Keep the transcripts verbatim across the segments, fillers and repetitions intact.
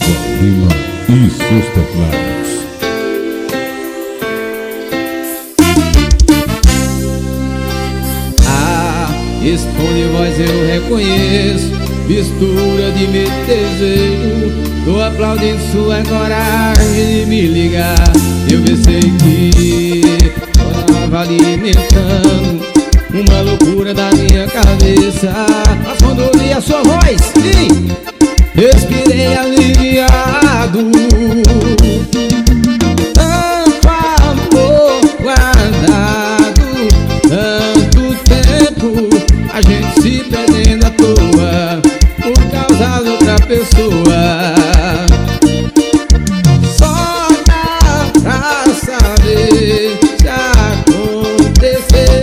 Lima e seus teclados. Ah, esse tom de voz eu reconheço, mistura de medo e desejo. Tô aplaudindo sua coragem de me ligar. Eu pensei que tava alimentando uma loucura da minha cabeça. Mas quando ouvi a sua voz, sim, respirei aliviado. Tanto amor guardado, tanto tempo a gente se perdendo à toa por causa de outra pessoa. Só dá pra saber se acontecer.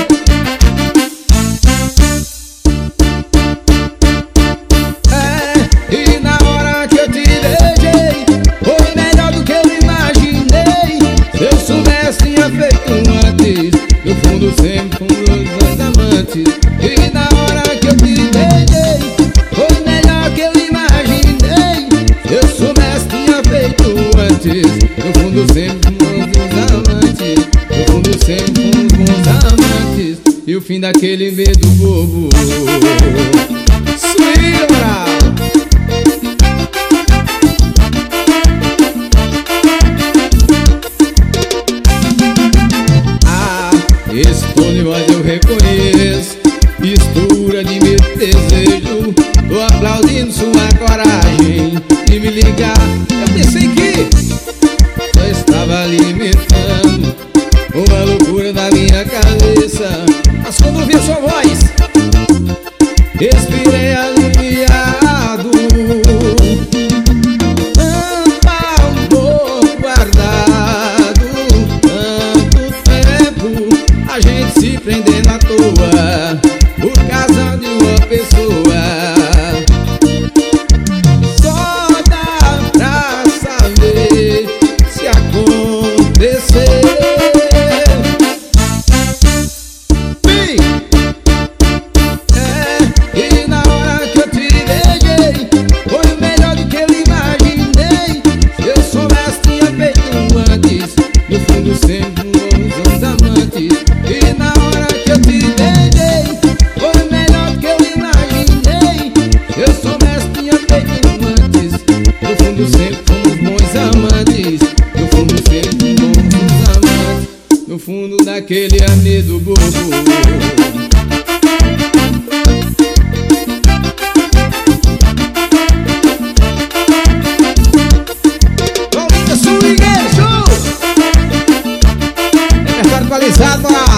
É, e na hora que eu te beijei, foi melhor do que eu imaginei. Se eu soubesse, tinha feito antes. No fundo sempre fomos dois amantes. E na hora que eu te beijei, foi melhor que eu imaginei. Se eu soubesse, tinha feito antes. No fundo sempre fomos dois amantes. No fundo sempre fomos bons amantes. E o fim daquele medo bobo. Suíra! Esse tom de voz eu reconheço, mistura de medo e desejo. Tô aplaudindo sua coragem de me ligar. Eu pensei que só estava alimentando uma loucura da minha cabeça. Mas quando ouvi a sua voz, respirei aliviado. Tanto amor guardado, tanto tempo a gente se prendendo à toa por causa de uma pessoa. Só dá pra saber se acontecer. Sim. É, e na hora que eu te beijei, foi o melhor do que eu imaginei. Se eu soubesse, tinha feito antes. No fundo sempre fomos amantes. E na hora que eu te beijei, foi o melhor que eu imaginei. Se eu soubesse, tinha feito antes. No fundo sempre fomos bons amantes. No fundo sempre fomos bons amantes. No fundo daquele amigo bobo. Atualizado.